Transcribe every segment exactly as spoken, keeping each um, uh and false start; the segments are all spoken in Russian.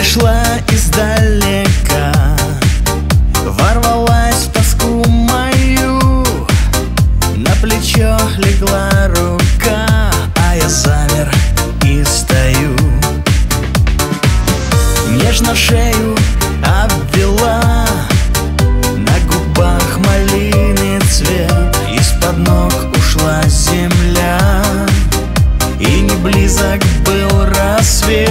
Пришла издалека, ворвалась в тоску мою, на плечо легла рука, а я замер и стою. Нежно шею обвела, на губах малины цвет, из-под ног ушла земля, и не близок был рассвет.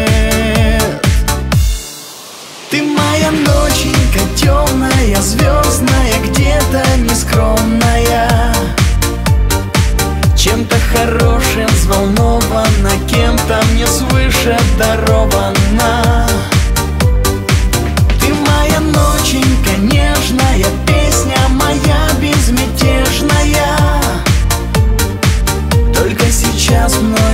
Ты моя ноченька темная, звездная, где-то нескромная, чем-то хорошим взволнована, кем-то мне свыше дарована. Ты моя ноченька нежная, песня моя безмятежная, только сейчас мной